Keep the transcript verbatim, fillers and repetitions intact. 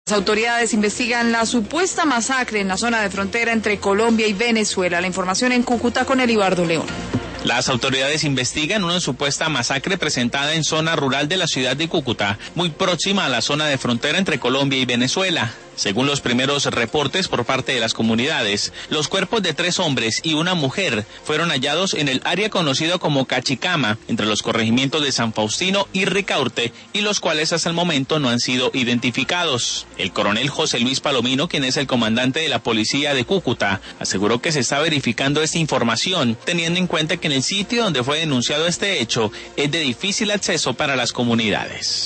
Las autoridades investigan la supuesta masacre en la zona de frontera entre Colombia y Venezuela. La información en Cúcuta con Elibardo León. Las autoridades investigan una supuesta masacre presentada en zona rural de la ciudad de Cúcuta, muy próxima a la zona de frontera entre Colombia y Venezuela. Según los primeros reportes por parte de las comunidades, los cuerpos de tres hombres y una mujer fueron hallados en el área conocido como Cachicama, entre los corregimientos de San Faustino y Ricaurte, y los cuales hasta el momento no han sido identificados. El coronel José Luis Palomino, quien es el comandante de la policía de Cúcuta, aseguró que se está verificando esta información, teniendo en cuenta que en el sitio donde fue denunciado este hecho es de difícil acceso para las comunidades.